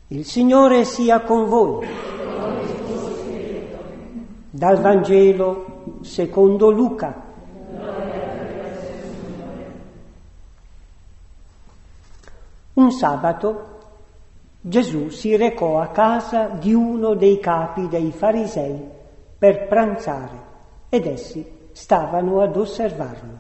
Il Signore sia con voi. Dal Vangelo secondo Luca. Un sabato Gesù si recò a casa di uno dei capi dei farisei per pranzare ed essi stavano ad osservarlo.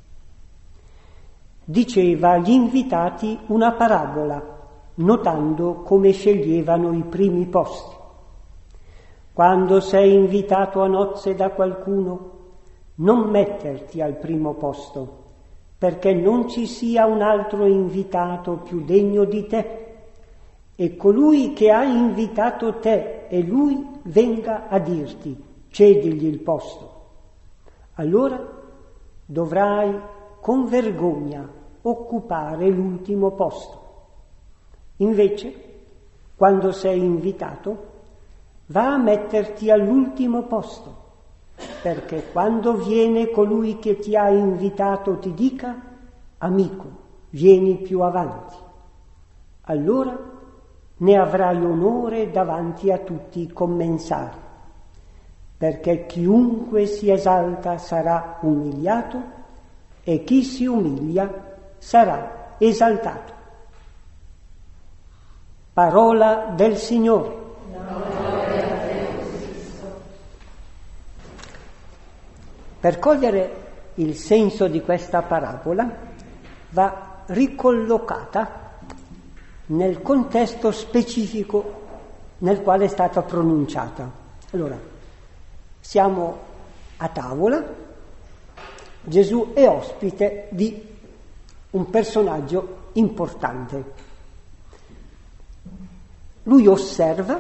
Diceva agli invitati una parabola, notando come sceglievano i primi posti. Quando sei invitato a nozze da qualcuno, non metterti al primo posto, perché non ci sia un altro invitato più degno di te, e colui che ha invitato te e lui venga a dirti, cedigli il posto. Allora dovrai con vergogna occupare l'ultimo posto. Invece, quando sei invitato, va a metterti all'ultimo posto, perché quando viene colui che ti ha invitato ti dica: amico, vieni più avanti. Allora ne avrai onore davanti a tutti i commensali, perché chiunque si esalta sarà umiliato e chi si umilia sarà esaltato. Parola del Signore. Per cogliere il senso di questa parabola va ricollocata nel contesto specifico nel quale è stata pronunciata. Allora, siamo a tavola, Gesù è ospite di un personaggio importante. Lui osserva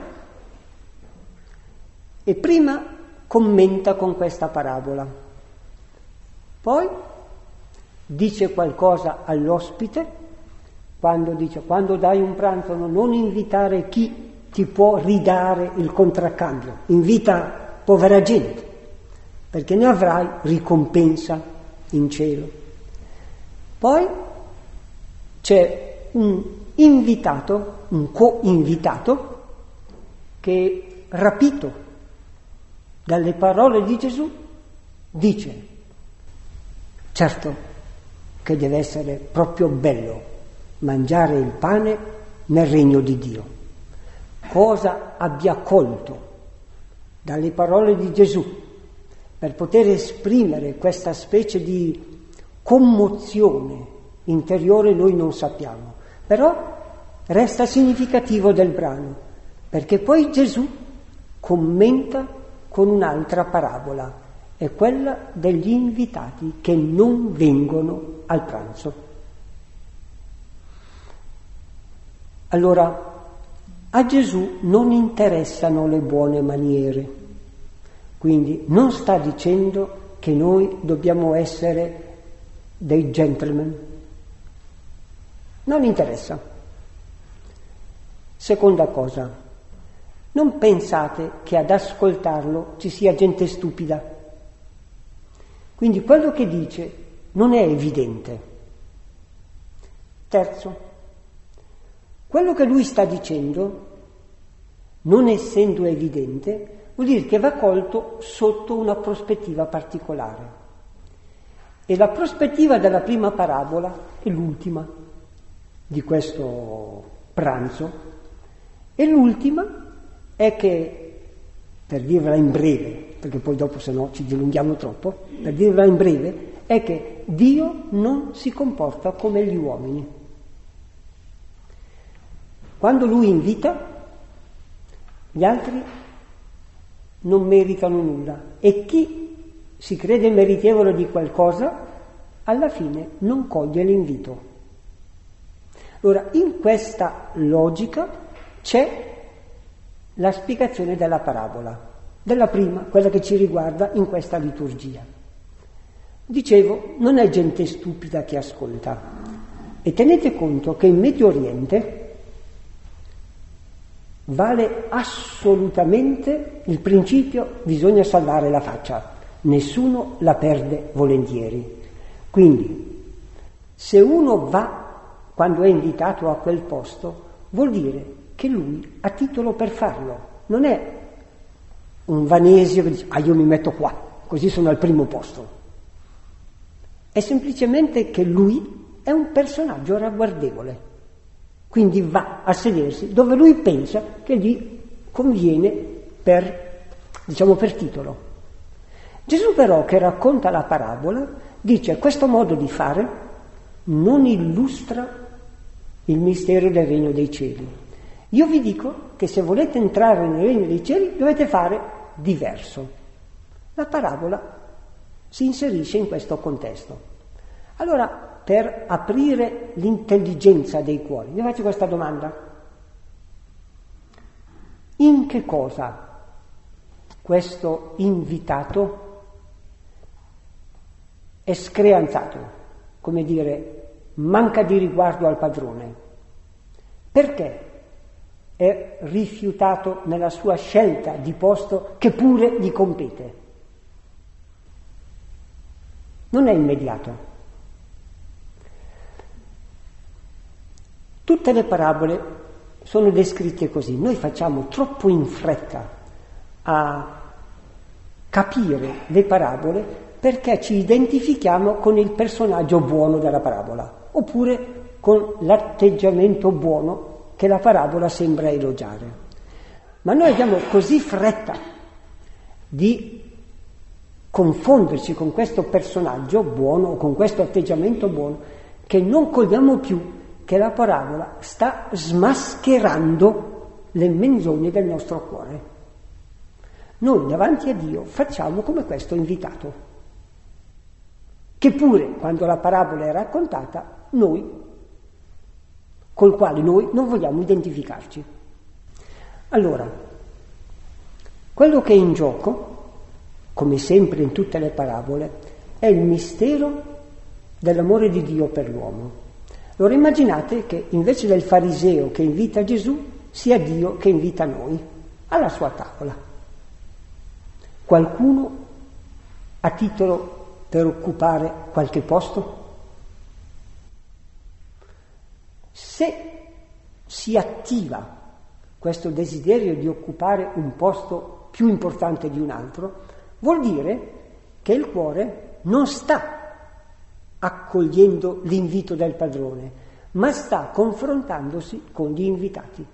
e prima commenta con questa parabola, poi dice qualcosa all'ospite, quando dai un pranzo non invitare chi ti può ridare il contraccambio, invita povera gente, perché ne avrai ricompensa in cielo. Poi c'è un invitato, un co-invitato, che, rapito dalle parole di Gesù, dice: certo che deve essere proprio bello mangiare il pane nel regno di Dio. Cosa abbia colto dalle parole di Gesù per poter esprimere questa specie di commozione interiore noi non sappiamo, però resta significativo del brano, perché poi Gesù commenta con un'altra parabola, è quella degli invitati che non vengono al pranzo. Allora, a Gesù non interessano le buone maniere, quindi non sta dicendo che noi dobbiamo essere dei gentleman. Non interessa. Seconda cosa, non pensate che ad ascoltarlo ci sia gente stupida. Quindi quello che dice non è evidente. Terzo, quello che lui sta dicendo, non essendo evidente, vuol dire che va colto sotto una prospettiva particolare. E la prospettiva della prima parabola è l'ultima di questo pranzo. E l'ultima è che, per dirla in breve, perché poi dopo se no ci dilunghiamo troppo, per dirla in breve, è che Dio non si comporta come gli uomini. Quando lui invita, gli altri non meritano nulla e chi si crede meritevole di qualcosa, alla fine non coglie l'invito. Allora, in questa logica c'è la spiegazione della parabola, della prima, quella che ci riguarda in questa liturgia. Dicevo, non è gente stupida che ascolta. E tenete conto che in Medio Oriente vale assolutamente il principio: bisogna salvare la faccia, nessuno la perde volentieri. Quindi, se uno va quando è invitato a quel posto, vuol dire che lui ha titolo per farlo. Non è un vanesio che dice io mi metto qua, così sono al primo posto. È semplicemente che lui è un personaggio ragguardevole, quindi va a sedersi dove lui pensa che gli conviene per titolo. Gesù però, che racconta la parabola, dice questo modo di fare non illustra il mistero del regno dei cieli. Io vi dico che se volete entrare nel regno dei cieli dovete fare diverso. La parabola si inserisce in questo contesto. Allora, per aprire l'intelligenza dei cuori, vi faccio questa domanda. In che cosa questo invitato è screanzato, come dire, manca di riguardo al padrone? Perché è rifiutato nella sua scelta di posto che pure gli compete? Non è immediato. Tutte le parabole sono descritte così. Noi facciamo troppo in fretta a capire le parabole perché ci identifichiamo con il personaggio buono della parabola, oppure con l'atteggiamento buono che la parabola sembra elogiare. Ma noi abbiamo così fretta di confonderci con questo personaggio buono o con questo atteggiamento buono che non cogliamo più che la parabola sta smascherando le menzogne del nostro cuore. Noi davanti a Dio facciamo come questo invitato, che pure quando la parabola è raccontata, col quale noi non vogliamo identificarci. Allora, quello che è in gioco, come sempre in tutte le parabole, è il mistero dell'amore di Dio per l'uomo. Allora immaginate che invece del fariseo che invita Gesù, sia Dio che invita noi alla sua tavola. Qualcuno ha titolo per occupare qualche posto? Se si attiva questo desiderio di occupare un posto più importante di un altro, vuol dire che il cuore non sta accogliendo l'invito del padrone, ma sta confrontandosi con gli invitati.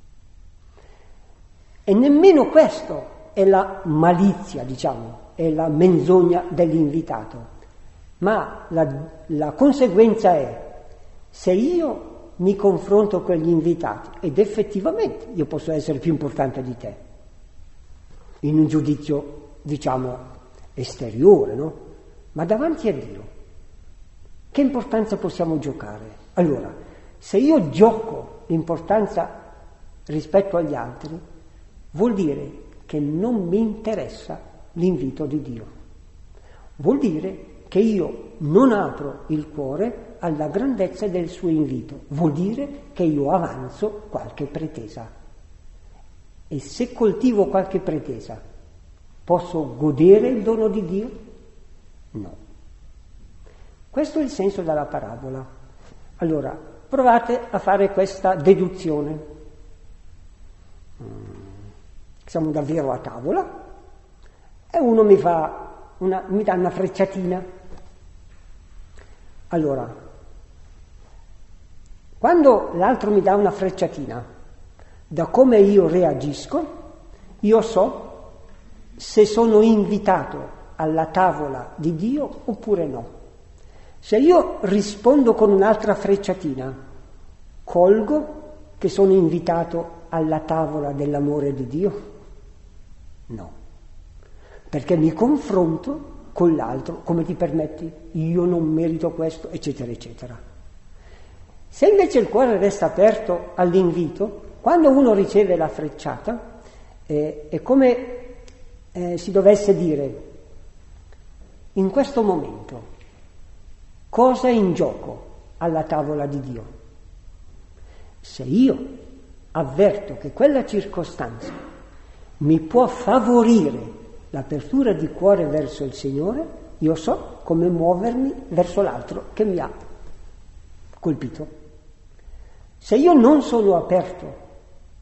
E nemmeno questo è la malizia, è la menzogna dell'invitato, ma la conseguenza è: se io mi confronto con gli invitati, ed effettivamente io posso essere più importante di te, in un giudizio, esteriore, no? Ma davanti a Dio, che importanza possiamo giocare? Allora, se io gioco l'importanza rispetto agli altri, vuol dire che non mi interessa l'invito di Dio. Vuol dire che io non apro il cuore alla grandezza del suo invito. Vuol dire che io avanzo qualche pretesa. E se coltivo qualche pretesa, posso godere il dono di Dio? No. Questo è il senso della parabola. Allora, provate a fare questa deduzione. Siamo davvero a tavola e uno mi dà una frecciatina. Allora, quando l'altro mi dà una frecciatina, da come io reagisco, io so se sono invitato alla tavola di Dio oppure no. Se io rispondo con un'altra frecciatina, colgo che sono invitato alla tavola dell'amore di Dio? No, perché mi confronto con l'altro, come ti permetti? Io non merito questo, eccetera, eccetera. Se invece il cuore resta aperto all'invito, quando uno riceve la frecciata, è come si dovesse dire: in questo momento cosa è in gioco alla tavola di Dio? Se io avverto che quella circostanza mi può favorire l'apertura di cuore verso il Signore, io so come muovermi verso l'altro che mi ha colpito. Se io non sono aperto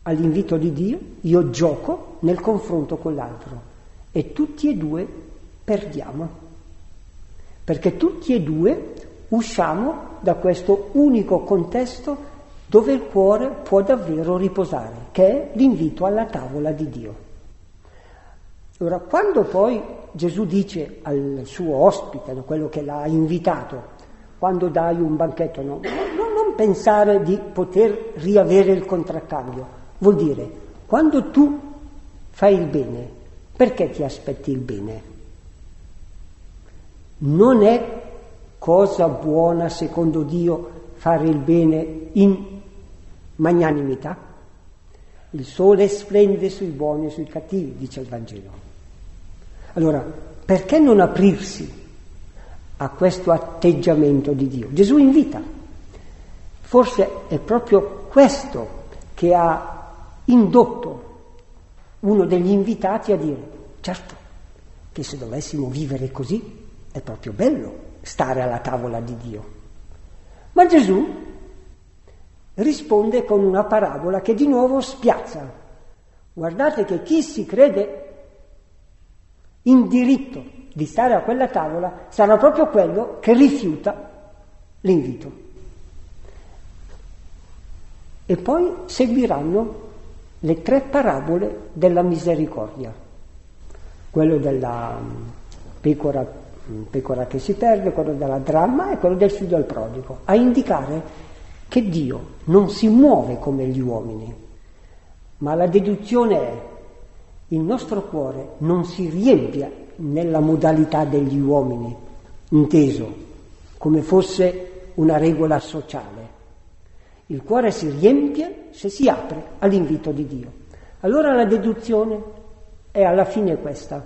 all'invito di Dio, io gioco nel confronto con l'altro e tutti e due perdiamo, perché tutti e due usciamo da questo unico contesto dove il cuore può davvero riposare, che è l'invito alla tavola di Dio. Ora, quando poi Gesù dice al suo ospite, quello che l'ha invitato, quando dai un banchetto, non pensare di poter riavere il contraccambio, vuol dire, quando tu fai il bene, perché ti aspetti il bene? Non è cosa buona, secondo Dio, fare il bene in magnanimità? Il sole splende sui buoni e sui cattivi, dice il Vangelo. Allora, perché non aprirsi a questo atteggiamento di Dio? Gesù invita. Forse è proprio questo che ha indotto uno degli invitati a dire, certo, che se dovessimo vivere così è proprio bello stare alla tavola di Dio. Ma Gesù risponde con una parabola che di nuovo spiazza. Guardate che chi si crede in diritto di stare a quella tavola sarà proprio quello che rifiuta l'invito. E poi seguiranno le 3 parabole della misericordia, quello della pecora che si perde, quello della dramma e quello del figlio al prodigo, a indicare che Dio non si muove come gli uomini, ma la deduzione è: il nostro cuore non si riempie nella modalità degli uomini, inteso come fosse una regola sociale. Il cuore si riempie se si apre all'invito di Dio. Allora la deduzione è alla fine questa: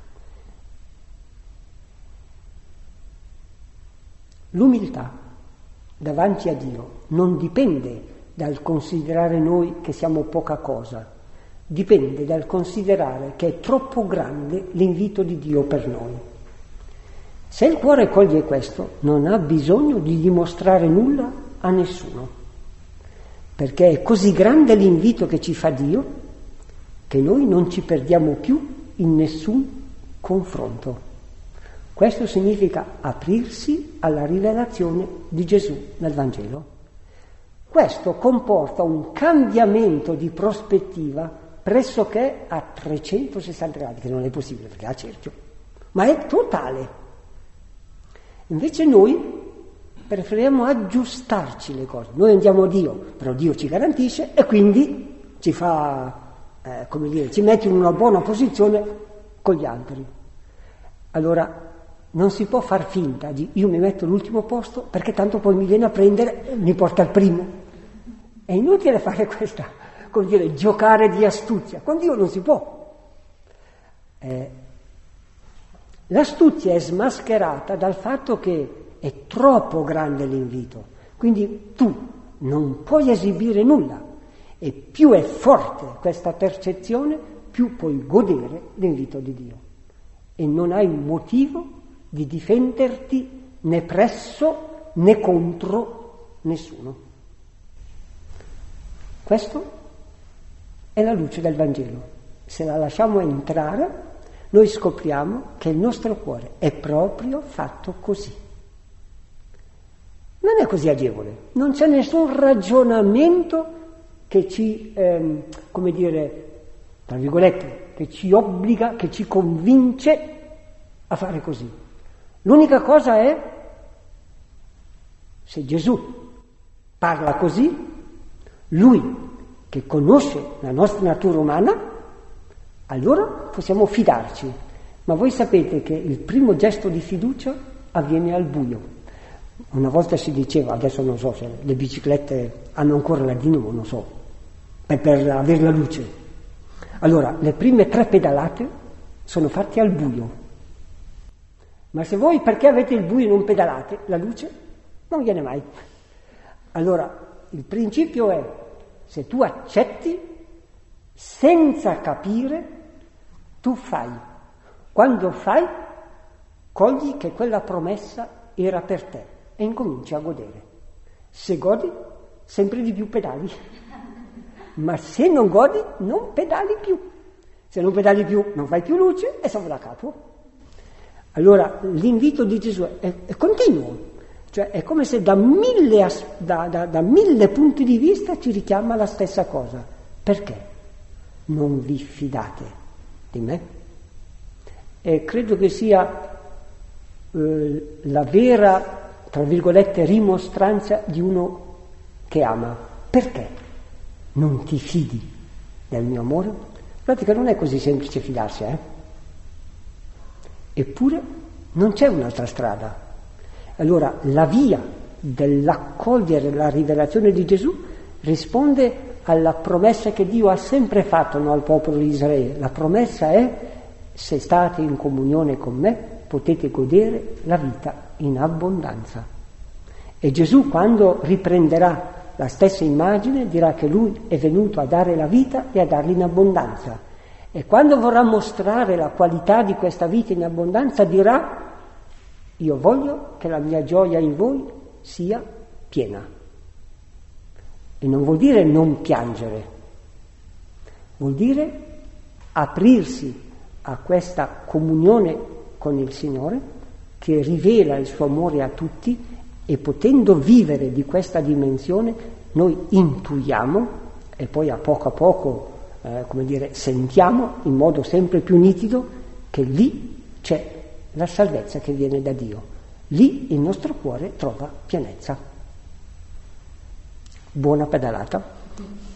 l'umiltà davanti a Dio non dipende dal considerare noi che siamo poca cosa, dipende dal considerare che è troppo grande l'invito di Dio per noi. Se il cuore coglie questo, non ha bisogno di dimostrare nulla a nessuno, perché è così grande l'invito che ci fa Dio che noi non ci perdiamo più in nessun confronto. Questo significa aprirsi alla rivelazione di Gesù nel Vangelo. Questo comporta un cambiamento di prospettiva pressoché a 360 gradi, che non è possibile perché è a cerchio, ma è totale. Invece noi preferiamo aggiustarci le cose. Noi andiamo a Dio, però Dio ci garantisce e quindi ci fa, ci mette in una buona posizione con gli altri. Allora, non si può far finta di io mi metto all'ultimo posto perché tanto poi mi viene a prendere e mi porta al primo. È inutile fare questa, giocare di astuzia. Con Dio non si può. L'astuzia è smascherata dal fatto che è troppo grande l'invito, quindi tu non puoi esibire nulla, e più è forte questa percezione, più puoi godere l'invito di Dio e non hai motivo di difenderti né presso né contro nessuno. Questo è la luce del Vangelo. Se la lasciamo entrare, noi scopriamo che il nostro cuore è proprio fatto così. Non è così agevole, non c'è nessun ragionamento che ci, tra virgolette, che ci obbliga, che ci convince a fare così. L'unica cosa è, se Gesù parla così, Lui che conosce la nostra natura umana, allora possiamo fidarci. Ma voi sapete che il primo gesto di fiducia avviene al buio. Una volta si diceva, adesso non so se le biciclette hanno ancora la dinamo, non so, per avere la luce. Allora, le prime 3 pedalate sono fatte al buio. Ma se voi perché avete il buio e non pedalate, la luce non viene mai. Allora, il principio è, se tu accetti, senza capire, tu fai. Quando fai, cogli che quella promessa era per te e incominci a godere. Se godi, sempre di più pedali. ma se non godi non pedali più. Se non pedali più non fai più luce e sopra da capo. Allora l'invito di Gesù è continuo, cioè è come se da mille punti di vista ci richiama la stessa cosa. Perché non vi fidate di me? E credo che sia la vera, tra virgolette, rimostranza di uno che ama. Perché non ti fidi del mio amore? Guardate che non è così semplice fidarsi, Eppure non c'è un'altra strada. Allora la via dell'accogliere la rivelazione di Gesù risponde alla promessa che Dio ha sempre fatto al popolo di Israele. La promessa è: se state in comunione con me potete godere la vita in abbondanza. E Gesù, quando riprenderà la stessa immagine, dirà che lui è venuto a dare la vita e a darla in abbondanza. E quando vorrà mostrare la qualità di questa vita in abbondanza dirà: io voglio che la mia gioia in voi sia piena. E non vuol dire non piangere, vuol dire aprirsi a questa comunione con il Signore che rivela il suo amore a tutti, e potendo vivere di questa dimensione noi intuiamo e poi a poco sentiamo in modo sempre più nitido che lì c'è la salvezza che viene da Dio. Lì il nostro cuore trova pienezza. Buona pedalata.